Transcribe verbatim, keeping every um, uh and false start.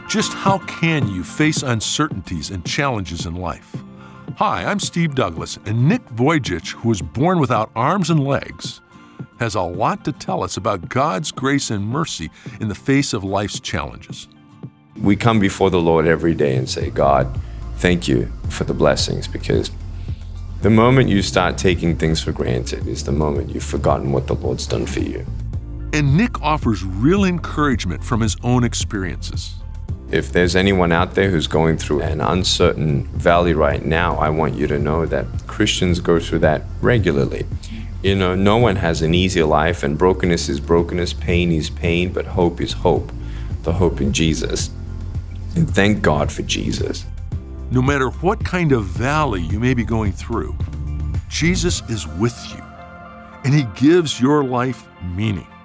Just how can you face uncertainties and challenges in life? Hi, I'm Steve Douglas, and Nick Vujicic, who was born without arms and legs, has a lot to tell us about God's grace and mercy in the face of life's challenges. We come before the Lord every day and say, God, thank you for the blessings, because the moment you start taking things for granted is the moment you've forgotten what the Lord's done for you. And Nick offers real encouragement from his own experiences. If there's anyone out there who's going through an uncertain valley right now, I want you to know that Christians go through that regularly. You know, no one has an easy life, and brokenness is brokenness, pain is pain, but hope is hope, the hope in Jesus. And thank God for Jesus. No matter what kind of valley you may be going through, Jesus is with you, and He gives your life meaning.